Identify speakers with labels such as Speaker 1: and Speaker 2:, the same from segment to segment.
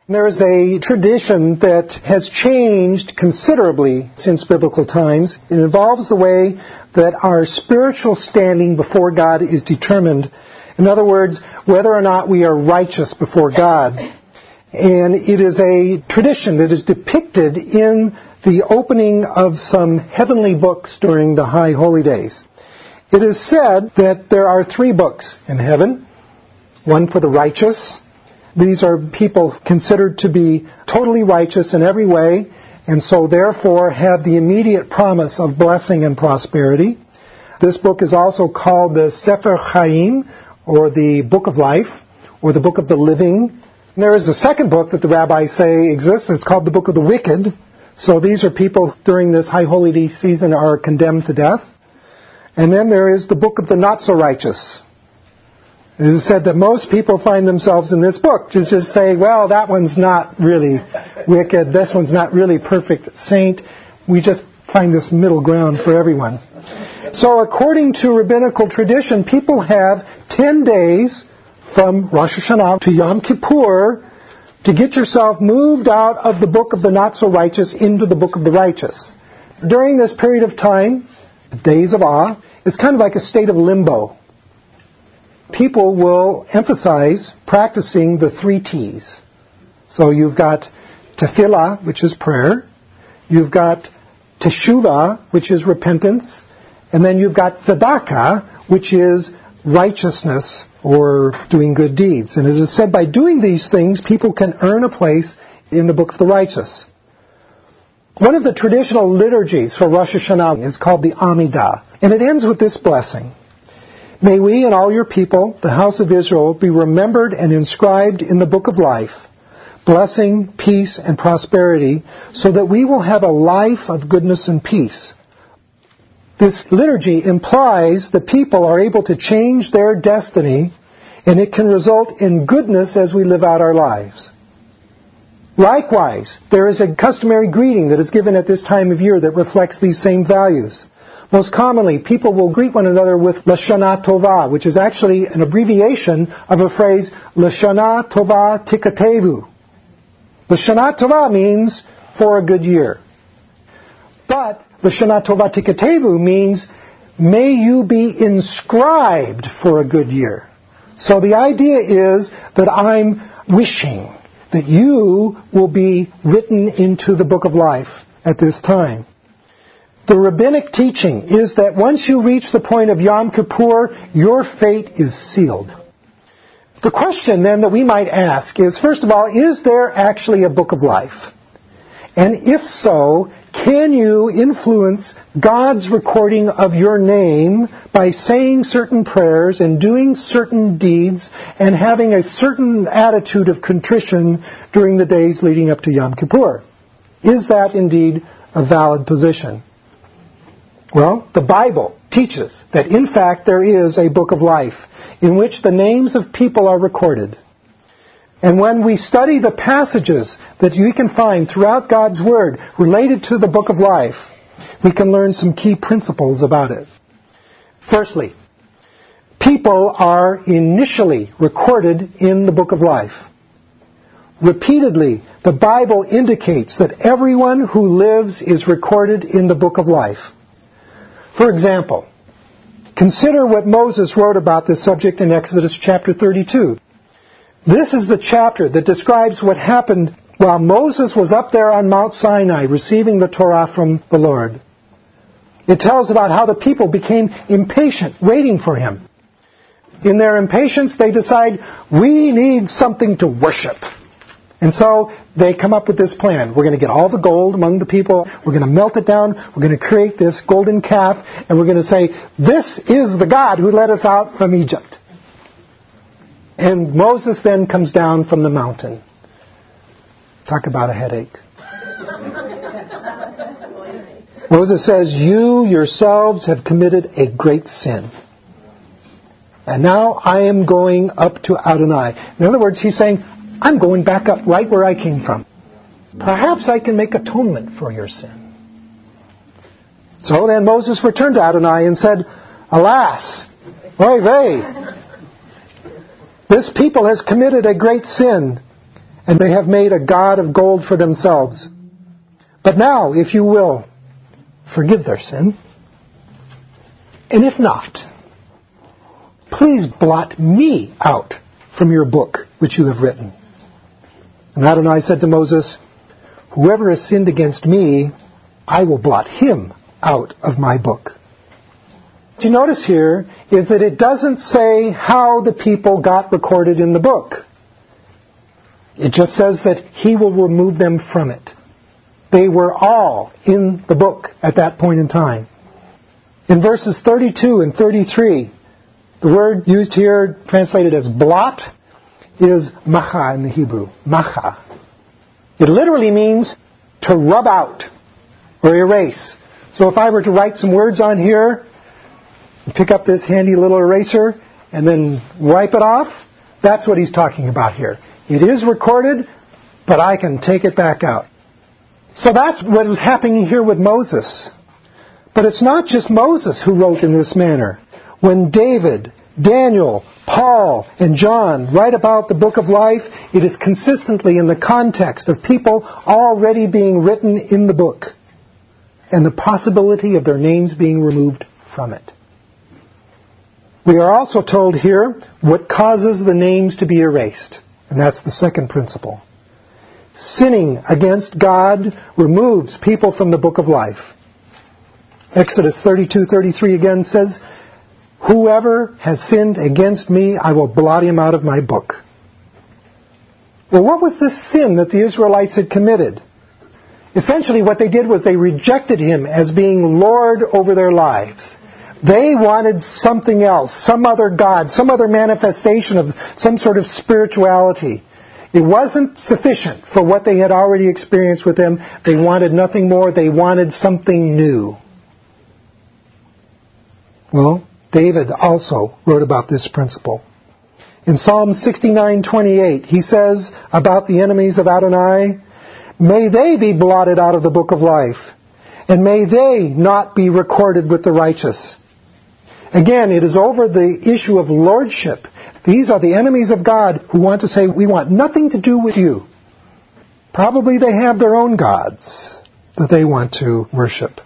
Speaker 1: There is a tradition that has changed considerably since biblical times. It involves the way that our spiritual standing before God is determined. In other words, whether or not we are righteous before God. And it is a tradition that is depicted in the opening of some heavenly books during the High Holy Days. It is said that there are 3 books in heaven, one for the righteous. These are people considered to be totally righteous in every way, and so therefore have the immediate promise of blessing and prosperity. This book is also called the Sefer Chaim, or the Book of Life, or the Book of the Living. And there is the second book that the rabbis say exists. It's called the Book of the Wicked. So these are people during this High Holy Day season are condemned to death. And then there is the Book of the Not-So-Righteous. It is said that most people find themselves in this book. Just say, well, that one's not really wicked. This one's not really perfect saint. We just find this middle ground for everyone. So according to rabbinical tradition, people have 10 days from Rosh Hashanah to Yom Kippur to get yourself moved out of the book of the not-so-righteous into the book of the righteous. During this period of time, the days of awe, it's kind of like a state of limbo. People will emphasize practicing the 3 T's. So you've got tefillah, which is prayer. You've got teshuvah, which is repentance. And then you've got tzedakah, which is righteousness or doing good deeds. And as is said, by doing these things, people can earn a place in the book of the righteous. One of the traditional liturgies for Rosh Hashanah is called the Amidah. And it ends with this blessing. May we and all your people, the house of Israel, be remembered and inscribed in the book of life, blessing, peace, and prosperity, so that we will have a life of goodness and peace. This liturgy implies that people are able to change their destiny, and it can result in goodness as we live out our lives. Likewise, there is a customary greeting that is given at this time of year that reflects these same values. Most commonly, people will greet one another with Lashana Tova, which is actually an abbreviation of a phrase, Lashana Tova Tikatevu. Lashana Tova means for a good year. But Lashana Tova Tikatevu means may you be inscribed for a good year. So the idea is that I'm wishing that you will be written into the book of life at this time. The rabbinic teaching is that once you reach the point of Yom Kippur, your fate is sealed. The question then that we might ask is, first of all, is there actually a book of life? And if so, can you influence God's recording of your name by saying certain prayers and doing certain deeds and having a certain attitude of contrition during the days leading up to Yom Kippur? Is that indeed a valid position? Well, the Bible teaches that in fact there is a book of life in which the names of people are recorded. And when we study the passages that you can find throughout God's Word related to the book of life, we can learn some key principles about it. Firstly, people are initially recorded in the book of life. Repeatedly, the Bible indicates that everyone who lives is recorded in the book of life. For example, consider what Moses wrote about this subject in Exodus chapter 32. This is the chapter that describes what happened while Moses was up there on Mount Sinai receiving the Torah from the Lord. It tells about how the people became impatient, waiting for him. In their impatience, they decide, we need something to worship. And so they come up with this plan. We're going to get all the gold among the people. We're going to melt it down. We're going to create this golden calf. And we're going to say, this is the God who led us out from Egypt. And Moses then comes down from the mountain. Talk about a headache. Moses says, you yourselves have committed a great sin. And now I am going up to Adonai. In other words, he's saying, I'm going back up right where I came from. Perhaps I can make atonement for your sin. So then Moses returned to Adonai and said, alas, oy vey, this people has committed a great sin, and they have made a god of gold for themselves. But now, if you will, forgive their sin. And if not, please blot me out from your book which you have written. And Adonai said to Moses, whoever has sinned against me, I will blot him out of my book. What you notice here is that it doesn't say how the people got recorded in the book. It just says that he will remove them from it. They were all in the book at that point in time. In verses 32 and 33, the word used here, translated as blot, is macha in the Hebrew. Macha. It literally means to rub out or erase. So if I were to write some words on here, pick up this handy little eraser, and then wipe it off, that's what he's talking about here. It is recorded, but I can take it back out. So that's what was happening here with Moses. But it's not just Moses who wrote in this manner. When David, Daniel, Paul, and John write about the book of life, it is consistently in the context of people already being written in the book and the possibility of their names being removed from it. We are also told here what causes the names to be erased. And that's the second principle. Sinning against God removes people from the book of life. Exodus 32:33 again says, whoever has sinned against me, I will blot him out of my book. Well, what was this sin that the Israelites had committed? Essentially what they did was they rejected him as being Lord over their lives. They wanted something else, some other God, some other manifestation of some sort of spirituality. It wasn't sufficient for what they had already experienced with him. They wanted nothing more. They wanted something new. Well, David also wrote about this principle. In Psalm 69:28, he says about the enemies of Adonai, may they be blotted out of the book of life, and may they not be recorded with the righteous. Again, it is over the issue of lordship. These are the enemies of God who want to say, we want nothing to do with you. Probably they have their own gods that they want to worship.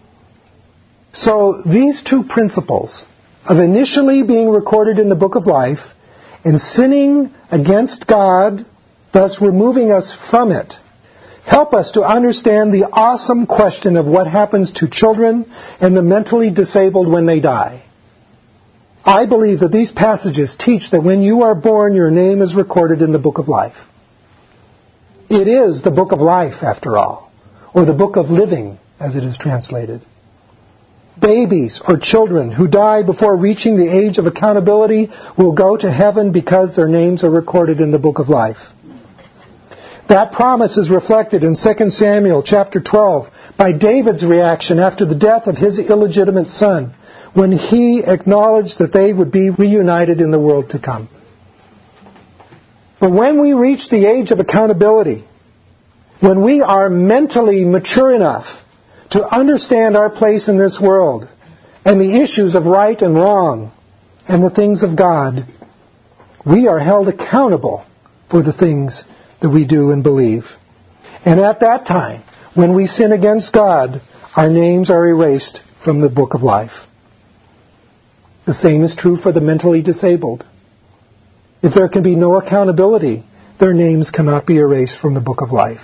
Speaker 1: So these two principles of initially being recorded in the book of life and sinning against God, thus removing us from it, help us to understand the awesome question of what happens to children and the mentally disabled when they die. I believe that these passages teach that when you are born, your name is recorded in the book of life. It is the book of life, after all, or the book of living, as it is translated. Babies or children who die before reaching the age of accountability will go to heaven because their names are recorded in the book of life. That promise is reflected in 2 Samuel chapter 12 by David's reaction after the death of his illegitimate son, when he acknowledged that they would be reunited in the world to come. But when we reach the age of accountability, when we are mentally mature enough to understand our place in this world and the issues of right and wrong and the things of God, we are held accountable for the things that we do and believe. And at that time, when we sin against God, our names are erased from the book of life. The same is true for the mentally disabled. If there can be no accountability, their names cannot be erased from the book of life.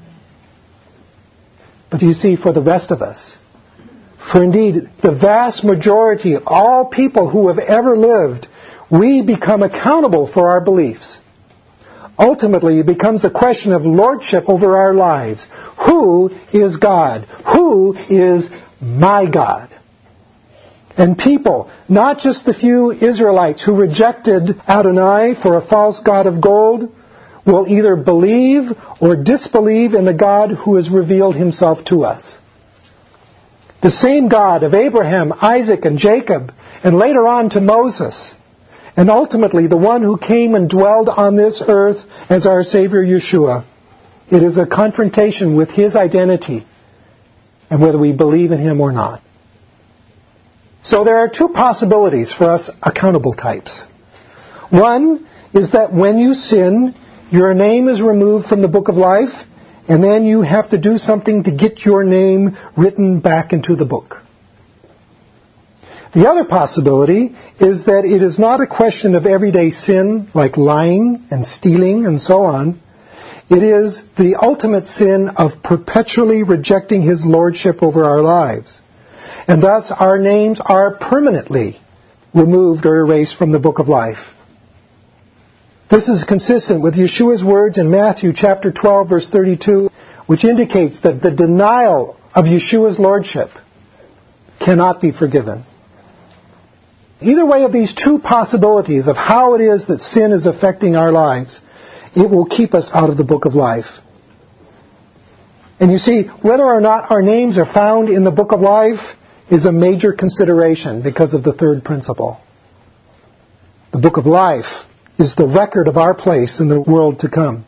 Speaker 1: But you see, for the rest of us, for indeed the vast majority of all people who have ever lived, we become accountable for our beliefs. Ultimately, it becomes a question of lordship over our lives. Who is God? Who is my God? And people, not just the few Israelites who rejected Adonai for a false god of gold, will either believe or disbelieve in the God who has revealed himself to us. The same God of Abraham, Isaac, and Jacob, and later on to Moses, and ultimately the one who came and dwelled on this earth as our Savior Yeshua. It is a confrontation with his identity and whether we believe in him or not. So there are two possibilities for us accountable types. One is that when you sin, your name is removed from the book of life, and then you have to do something to get your name written back into the book. The other possibility is that it is not a question of everyday sin like lying and stealing and so on. It is the ultimate sin of perpetually rejecting His lordship over our lives. And thus our names are permanently removed or erased from the book of life. This is consistent with Yeshua's words in Matthew chapter 12, verse 32, which indicates that the denial of Yeshua's lordship cannot be forgiven. Either way of these two possibilities of how it is that sin is affecting our lives, it will keep us out of the book of life. And you see, whether or not our names are found in the book of life is a major consideration because of the third principle. The book of life is the record of our place in the world to come.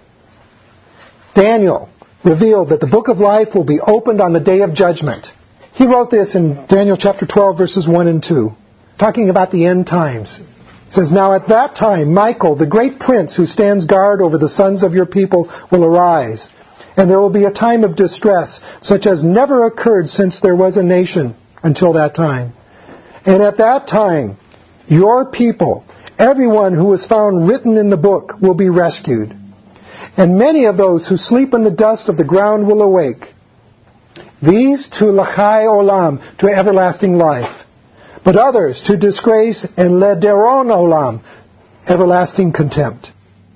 Speaker 1: Daniel revealed that the book of life will be opened on the day of judgment. He wrote this in Daniel chapter 12, verses 1 and 2, talking about the end times. It says, "Now at that time, Michael, the great prince who stands guard over the sons of your people, will arise. And there will be a time of distress, such as never occurred since there was a nation until that time. And at that time, your people, everyone who was found written in the book, will be rescued. And many of those who sleep in the dust of the ground will awake. These to Lachai Olam, to everlasting life. But others to disgrace and Lederon Olam, everlasting contempt."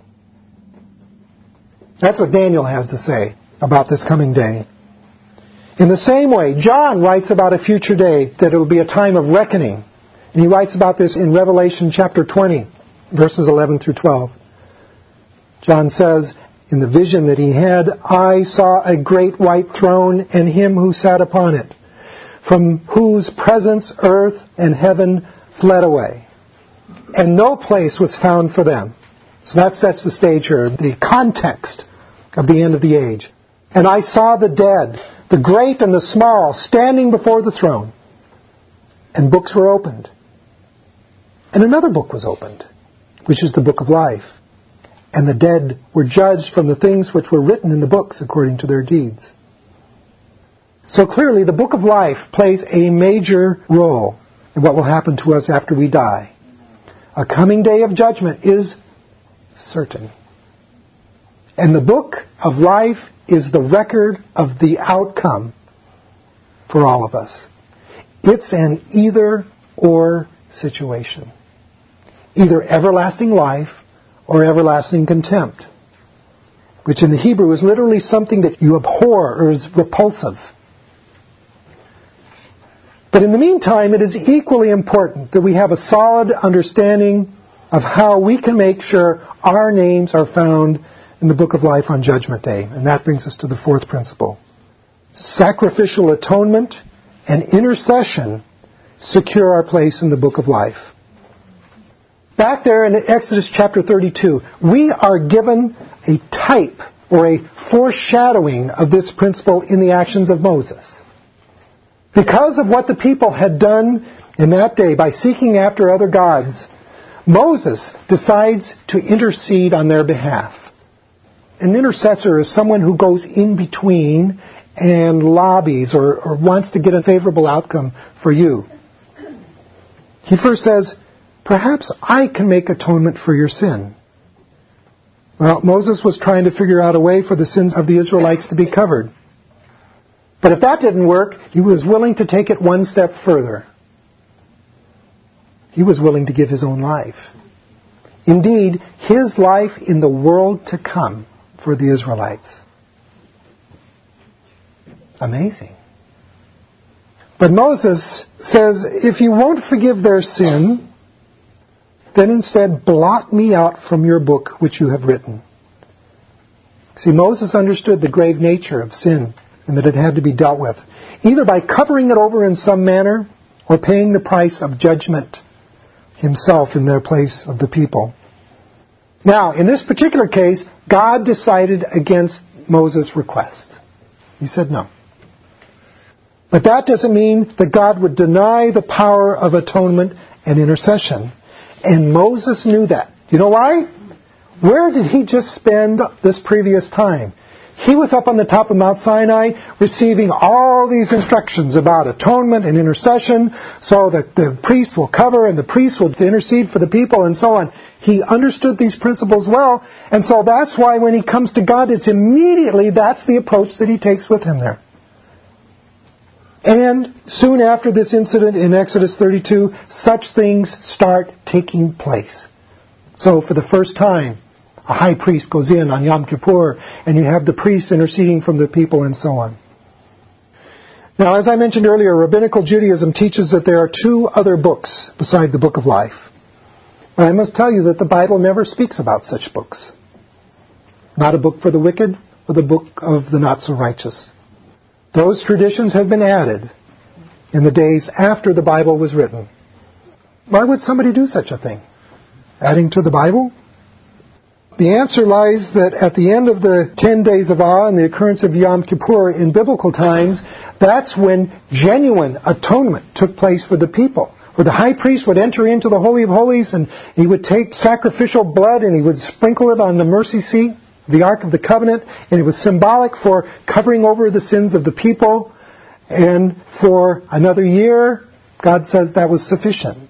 Speaker 1: That's what Daniel has to say about this coming day. In the same way, John writes about a future day, that it will be a time of reckoning. And he writes about this in Revelation chapter 20, verses 11 through 12. John says, in the vision that he had, "I saw a great white throne and Him who sat upon it, from whose presence earth and heaven fled away, and no place was found for them." So that sets the stage here, the context of the end of the age. "And I saw the dead, the great and the small, standing before the throne. And books were opened. And another book was opened, which is the book of life. And the dead were judged from the things which were written in the books according to their deeds." So clearly the book of life plays a major role in what will happen to us after we die. A coming day of judgment is certain. And the book of life is the record of the outcome for all of us. It's an either-or situation. Either everlasting life or everlasting contempt, which in the Hebrew is literally something that you abhor or is repulsive. But in the meantime, it is equally important that we have a solid understanding of how we can make sure our names are found in the book of life on Judgment Day. And that brings us to the fourth principle. Sacrificial atonement and intercession secure our place in the book of life. Back there in Exodus chapter 32, we are given a type or a foreshadowing of this principle in the actions of Moses. Because of what the people had done in that day by seeking after other gods, Moses decides to intercede on their behalf. An intercessor is someone who goes in between and lobbies or wants to get a favorable outcome for you. He first says, "Perhaps I can make atonement for your sin." Well, Moses was trying to figure out a way for the sins of the Israelites to be covered. But if that didn't work, he was willing to take it one step further. He was willing to give his own life. Indeed, his life in the world to come for the Israelites. Amazing. But Moses says, if you won't forgive their sin, then instead blot me out from your book which you have written. See, Moses understood the grave nature of sin and that it had to be dealt with, either by covering it over in some manner or paying the price of judgment himself in their place of the people. Now, in this particular case, God decided against Moses' request. He said no. But that doesn't mean that God would deny the power of atonement and intercession. And Moses knew that. You know why? Where did he just spend this previous time? He was up on the top of Mount Sinai receiving all these instructions about atonement and intercession so that the priest will cover and the priest will intercede for the people and so on. He understood these principles well, and so that's why when he comes to God, that's the approach that he takes with him there. And soon after this incident in Exodus 32, such things start taking place. So for the first time, a high priest goes in on Yom Kippur, and you have the priest interceding from the people and so on. Now, as I mentioned earlier, Rabbinical Judaism teaches that there are two other books beside the Book of Life. But I must tell you that the Bible never speaks about such books. Not a book for the wicked, or the book of the not-so-righteous. Those traditions have been added in the days after the Bible was written. Why would somebody do such a thing? Adding to the Bible? The answer lies that at the end of the 10 days of awe and the occurrence of Yom Kippur in biblical times, that's when genuine atonement took place for the people. Where the high priest would enter into the Holy of Holies and he would take sacrificial blood and he would sprinkle it on the mercy seat, the Ark of the Covenant, and it was symbolic for covering over the sins of the people. And for another year, God says that was sufficient.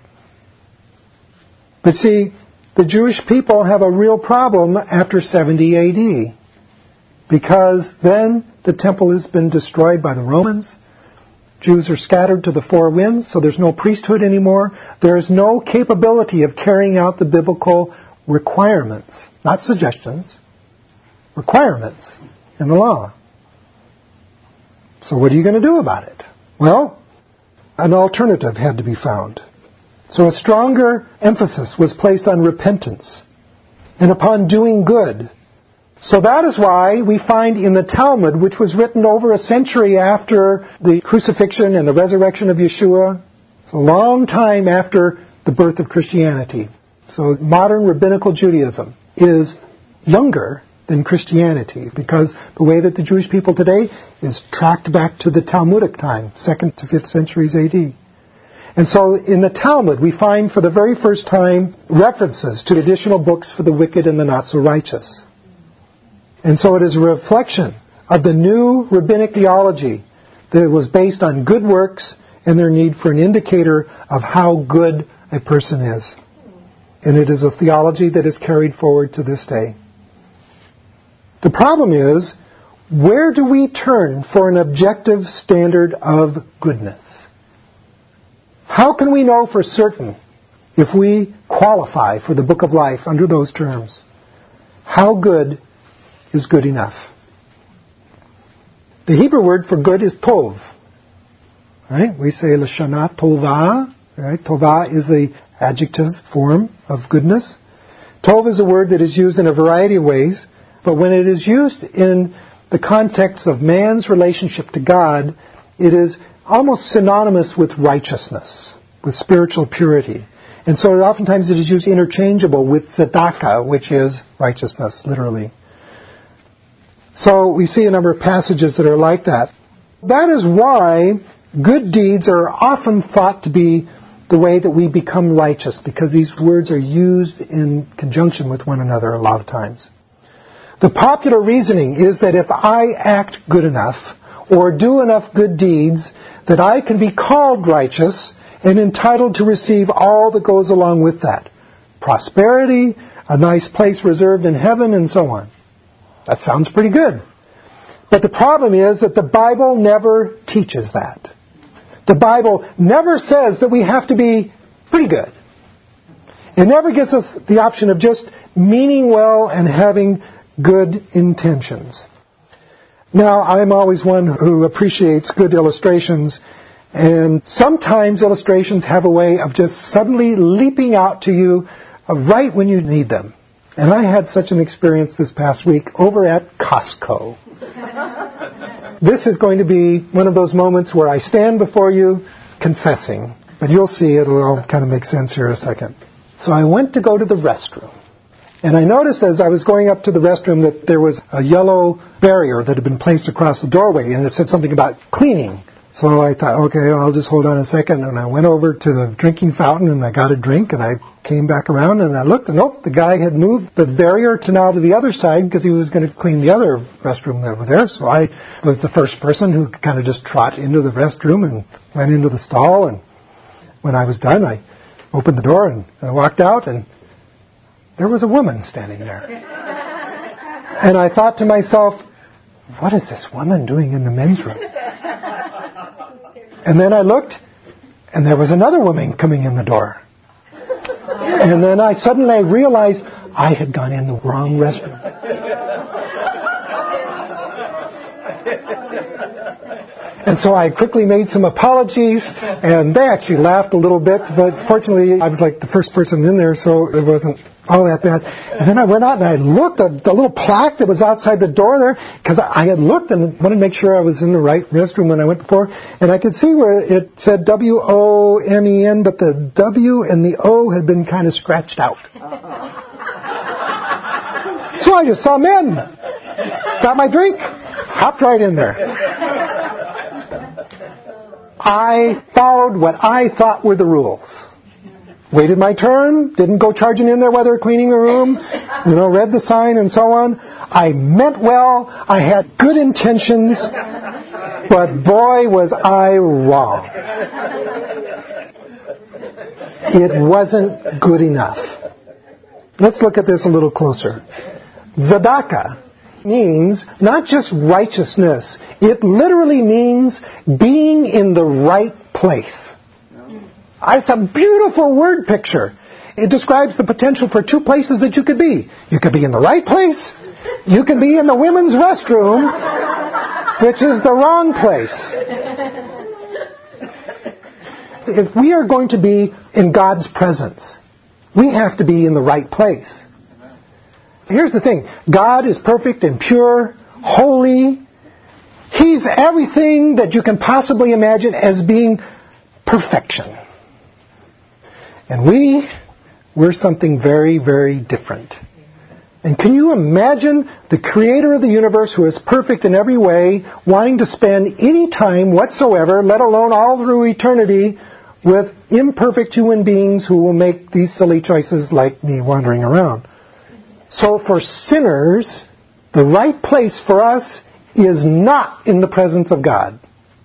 Speaker 1: But see, the Jewish people have a real problem after 70 AD. Because then the temple has been destroyed by the Romans. Jews are scattered to the four winds, so there's no priesthood anymore. There is no capability of carrying out the biblical requirements, not suggestions, requirements in the law. So what are you going to do about it? Well, an alternative had to be found. So a stronger emphasis was placed on repentance and upon doing good. So that is why we find in the Talmud, which was written over a century after the crucifixion and the resurrection of Yeshua, it's a long time after the birth of Christianity. So modern rabbinical Judaism is younger than Christianity because the way that the Jewish people today is tracked back to the Talmudic time, 2nd to 5th centuries AD. And so in the Talmud, we find for the very first time references to additional books for the wicked and the not-so-righteous. And so it is a reflection of the new rabbinic theology that it was based on good works and their need for an indicator of how good a person is. And it is a theology that is carried forward to this day. The problem is, where do we turn for an objective standard of goodness? How can we know for certain, if we qualify for the Book of Life under those terms, how good is good enough? The Hebrew word for good is tov. Right? We say l'shana tova. Right? Tova is the adjective form of goodness. Tov is a word that is used in a variety of ways, but when it is used in the context of man's relationship to God, it is almost synonymous with righteousness, with spiritual purity. And so oftentimes it is used interchangeable with tzedakah, which is righteousness, literally. So we see a number of passages that are like that. That is why good deeds are often thought to be the way that we become righteous, because these words are used in conjunction with one another a lot of times. The popular reasoning is that if I act good enough or do enough good deeds, that I can be called righteous and entitled to receive all that goes along with that. Prosperity, a nice place reserved in heaven, and so on. That sounds pretty good. But the problem is that the Bible never teaches that. The Bible never says that we have to be pretty good. It never gives us the option of just meaning well and having good intentions. Now, I'm always one who appreciates good illustrations, and sometimes illustrations have a way of just suddenly leaping out to you right when you need them. And I had such an experience this past week over at Costco. This is going to be one of those moments where I stand before you confessing, but you'll see it'll all kind of make sense here in a second. So I went to go to the restroom. And I noticed as I was going up to the restroom that there was a yellow barrier that had been placed across the doorway, and it said something about cleaning So I thought, okay, I'll just hold on a second. And I went over to the drinking fountain and I got a drink and I came back around and I looked and nope, the guy had moved the barrier to now to the other side because he was going to clean the other restroom that was there. So I was the first person who kind of just trot into the restroom and went into the stall. And when I was done, I opened the door and I walked out and there was a woman standing there. And I thought to myself, what is this woman doing in the men's room? And then I looked, and there was another woman coming in the door. And then I suddenly realized I had gone in the wrong restroom. And so I quickly made some apologies, and they actually laughed a little bit, but fortunately I was like the first person in there, so it wasn't all that bad. And then I went out and I looked at the little plaque that was outside the door there, because I had looked and wanted to make sure I was in the right restroom when I went before, and I could see where it said W-O-M-E-N, but the W and the O had been kind of scratched out. So I just saw men, got my drink, hopped right in there. I followed what I thought were the rules. Waited my turn, didn't go charging in there while they were cleaning the room, read the sign and so on. I meant well, I had good intentions, but boy was I wrong. It wasn't good enough. Let's look at this a little closer. Tzedakah means not just righteousness, it literally means being in the right place. It's a beautiful word picture. It describes the potential for two places that you could be. You could be in the right place. You could be in the women's restroom, which is the wrong place. If we are going to be in God's presence, we have to be in the right place. Here's the thing. God is perfect and pure, holy. He's everything that you can possibly imagine as being perfection. And we're something very, very different. And can you imagine the creator of the universe, who is perfect in every way, wanting to spend any time whatsoever, let alone all through eternity, with imperfect human beings who will make these silly choices like me wandering around? So for sinners, the right place for us is not in the presence of God.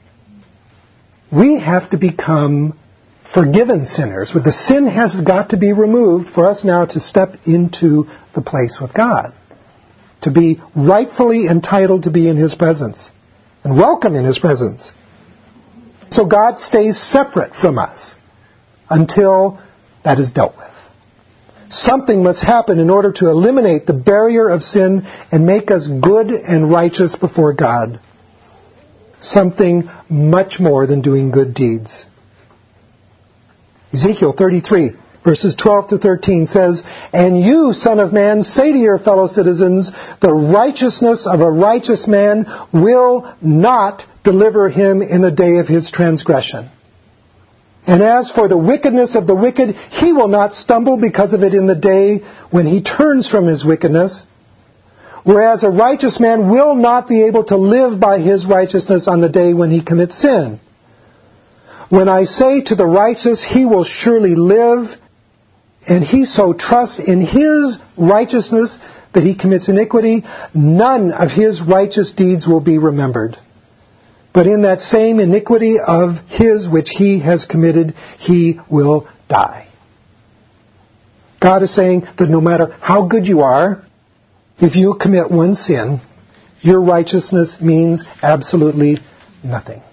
Speaker 1: We have to become forgiven sinners. The sin has got to be removed for us now to step into the place with God, to be rightfully entitled to be in His presence and welcome in His presence. So God stays separate from us until that is dealt with. Something must happen in order to eliminate the barrier of sin and make us good and righteous before God. Something much more than doing good deeds. Ezekiel 33, verses 12 to 13 says, "And you, Son of Man, say to your fellow citizens, the righteousness of a righteous man will not deliver him in the day of his transgression. And as for the wickedness of the wicked, he will not stumble because of it in the day when he turns from his wickedness. Whereas a righteous man will not be able to live by his righteousness on the day when he commits sin. When I say to the righteous, he will surely live, and he so trusts in his righteousness that he commits iniquity, none of his righteous deeds will be remembered. But in that same iniquity of his which he has committed, he will die." God is saying that no matter how good you are, if you commit one sin, your righteousness means absolutely nothing.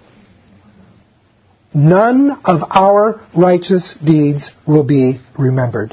Speaker 1: None of our righteous deeds will be remembered.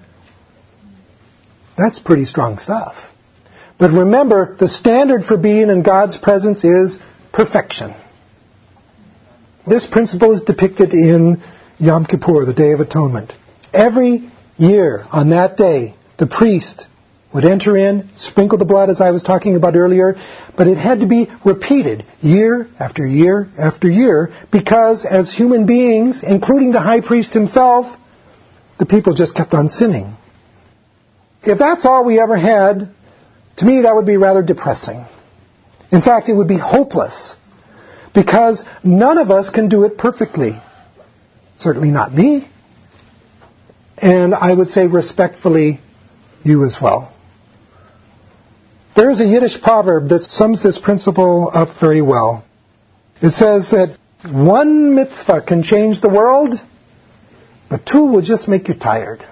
Speaker 1: That's pretty strong stuff. But remember, the standard for being in God's presence is perfection. This principle is depicted in Yom Kippur, the Day of Atonement. Every year on that day, the priest would enter in, sprinkle the blood as I was talking about earlier, but it had to be repeated year after year after year because as human beings, including the high priest himself, the people just kept on sinning. If that's all we ever had, to me that would be rather depressing. In fact, it would be hopeless. because none of us can do it perfectly. Certainly not me. And I would say respectfully, you as well. There is a Yiddish proverb that sums this principle up very well. It says that one mitzvah can change the world, but two will just make you tired.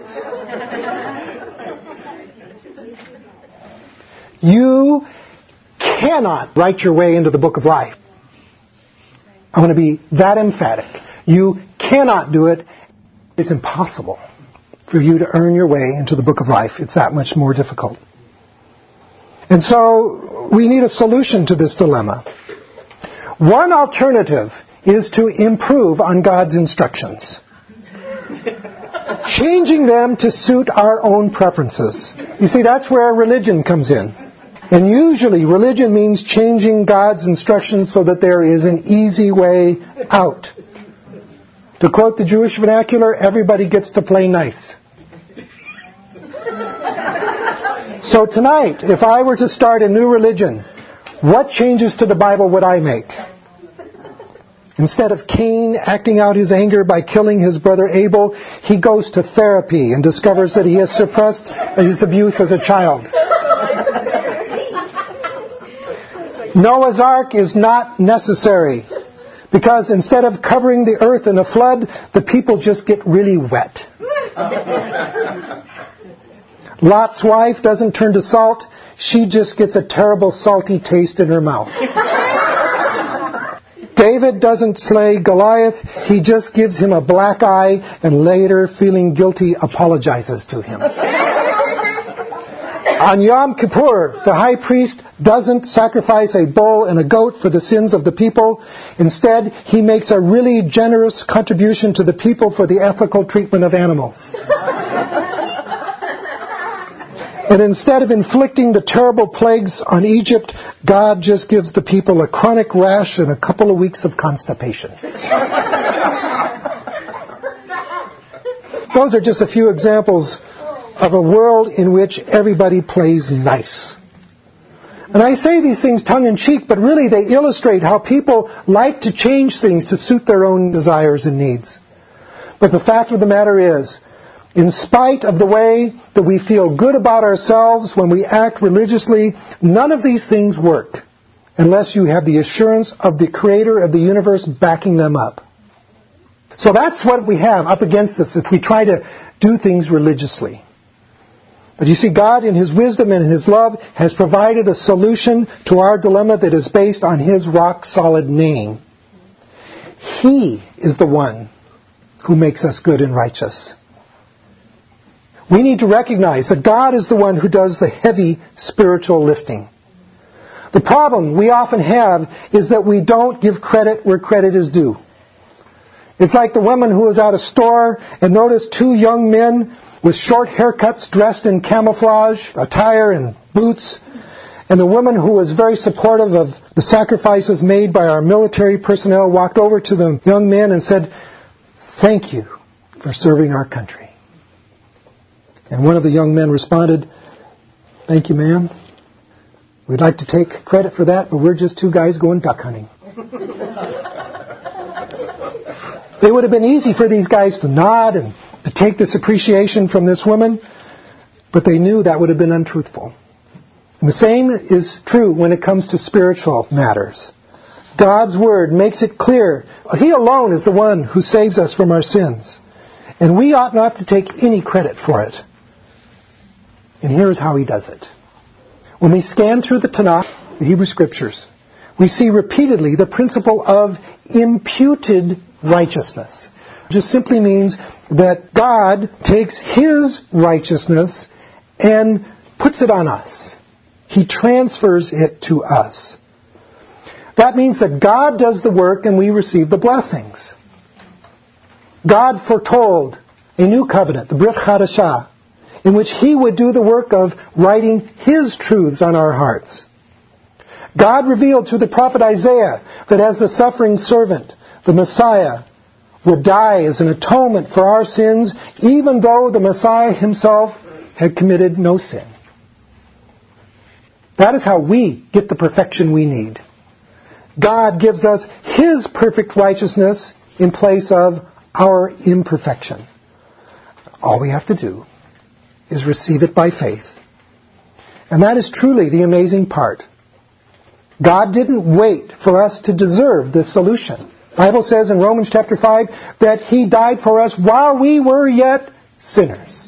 Speaker 1: You cannot write your way into the book of life. I want to be that emphatic. You cannot do it. It's impossible for you to earn your way into the book of life. It's that much more difficult. And so we need a solution to this dilemma. One alternative is to improve on God's instructions, changing them to suit our own preferences. You see, that's where religion comes in. And usually religion means changing God's instructions so that there is an easy way out. To quote the Jewish vernacular, everybody gets to play nice. So tonight, if I were to start a new religion, what changes to the Bible would I make? Instead of Cain acting out his anger by killing his brother Abel, he goes to therapy and discovers that he has suppressed his abuse as a child. Noah's Ark is not necessary because instead of covering the earth in a flood, the people just get really wet. Lot's wife doesn't turn to salt. She just gets a terrible salty taste in her mouth. David doesn't slay Goliath. He just gives him a black eye and later, feeling guilty, apologizes to him. On Yom Kippur, the high priest doesn't sacrifice a bull and a goat for the sins of the people. Instead, he makes a really generous contribution to the people for the ethical treatment of animals. And instead of inflicting the terrible plagues on Egypt, God just gives the people a chronic rash and a couple of weeks of constipation. Those are just a few examples of a world in which everybody plays nice. And I say these things tongue-in-cheek, but really they illustrate how people like to change things to suit their own desires and needs. But the fact of the matter is, in spite of the way that we feel good about ourselves when we act religiously, none of these things work unless you have the assurance of the Creator of the universe backing them up. So that's what we have up against us if we try to do things religiously. But you see, God in His wisdom and in His love has provided a solution to our dilemma that is based on His rock-solid name. He is the one who makes us good and righteous. We need to recognize that God is the one who does the heavy spiritual lifting. The problem we often have is that we don't give credit where credit is due. It's like the woman who was at a store and noticed two young men with short haircuts dressed in camouflage attire and boots. And the woman who was very supportive of the sacrifices made by our military personnel walked over to the young men and said, "Thank you for serving our country." And one of the young men responded, "Thank you, ma'am. We'd like to take credit for that, but we're just two guys going duck hunting." It would have been easy for these guys to nod and to take this appreciation from this woman, but they knew that would have been untruthful. And the same is true when it comes to spiritual matters. God's Word makes it clear He alone is the one who saves us from our sins. And we ought not to take any credit for it. And here's how He does it. When we scan through the Tanakh, the Hebrew Scriptures, we see repeatedly the principle of imputed righteousness. It just simply means that God takes His righteousness and puts it on us. He transfers it to us. That means that God does the work and we receive the blessings. God foretold a new covenant, the Brit Chadashah, in which He would do the work of writing His truths on our hearts. God revealed through the prophet Isaiah that as the suffering servant, the Messiah, would die as an atonement for our sins, even though the Messiah Himself had committed no sin. That is how we get the perfection we need. God gives us His perfect righteousness in place of our imperfection. All we have to do is receive it by faith. And that is truly the amazing part. God didn't wait for us to deserve this solution. The Bible says in Romans chapter 5 that He died for us while we were yet sinners.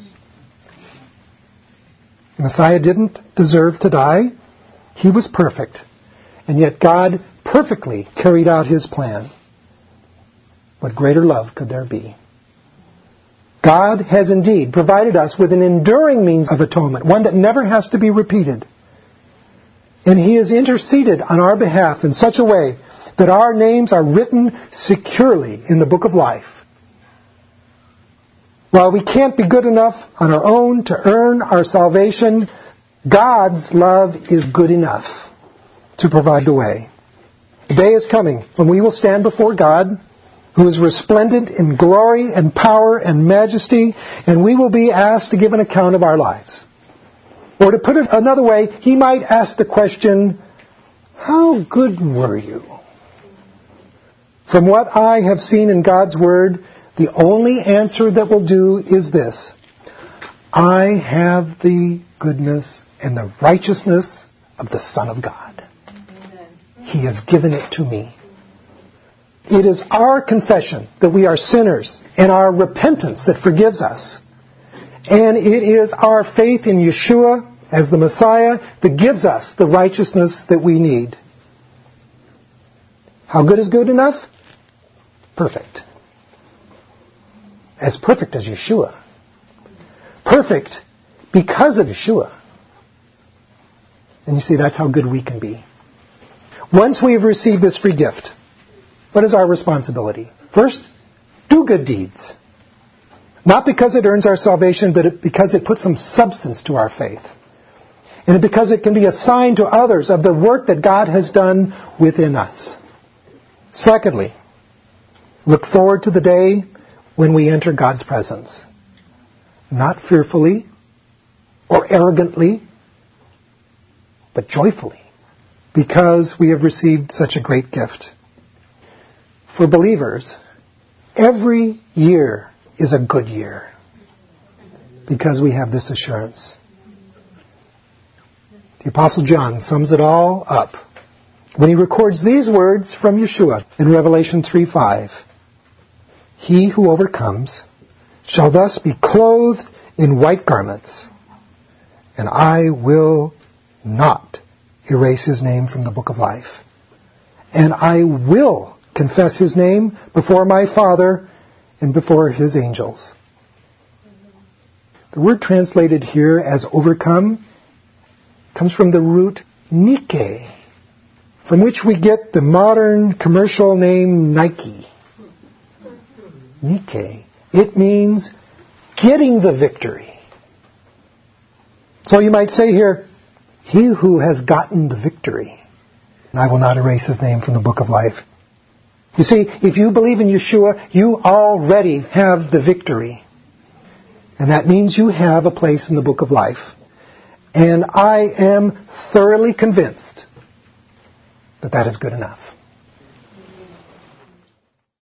Speaker 1: The Messiah didn't deserve to die. He was perfect. And yet God perfectly carried out His plan. What greater love could there be? God has indeed provided us with an enduring means of atonement, one that never has to be repeated. And He has interceded on our behalf in such a way that our names are written securely in the book of life. While we can't be good enough on our own to earn our salvation, God's love is good enough to provide the way. The day is coming when we will stand before God, who is resplendent in glory and power and majesty, and we will be asked to give an account of our lives. Or to put it another way, He might ask the question, how good were you? From what I have seen in God's Word, the only answer that will do is this: I have the goodness and the righteousness of the Son of God. Amen. He has given it to me. It is our confession that we are sinners and our repentance that forgives us. And it is our faith in Yeshua as the Messiah that gives us the righteousness that we need. How good is good enough? Perfect. As perfect as Yeshua. Perfect because of Yeshua. And you see, that's how good we can be. Once we have received this free gift, what is our responsibility? First, do good deeds. Not because it earns our salvation, but because it puts some substance to our faith. And because it can be a sign to others of the work that God has done within us. Secondly, look forward to the day when we enter God's presence. Not fearfully or arrogantly, but joyfully, because we have received such a great gift. For believers, every year is a good year because we have this assurance. The Apostle John sums it all up when he records these words from Yeshua in Revelation 3:5. He who overcomes shall thus be clothed in white garments, and I will not erase his name from the book of life. And I will confess his name before my Father and before his angels. The word translated here as overcome comes from the root Nike, from which we get the modern commercial name Nike. Nike. It means getting the victory. So you might say here, he who has gotten the victory, and I will not erase his name from the book of life. You see, if you believe in Yeshua, you already have the victory. And that means you have a place in the book of life. And I am thoroughly convinced that that is good enough.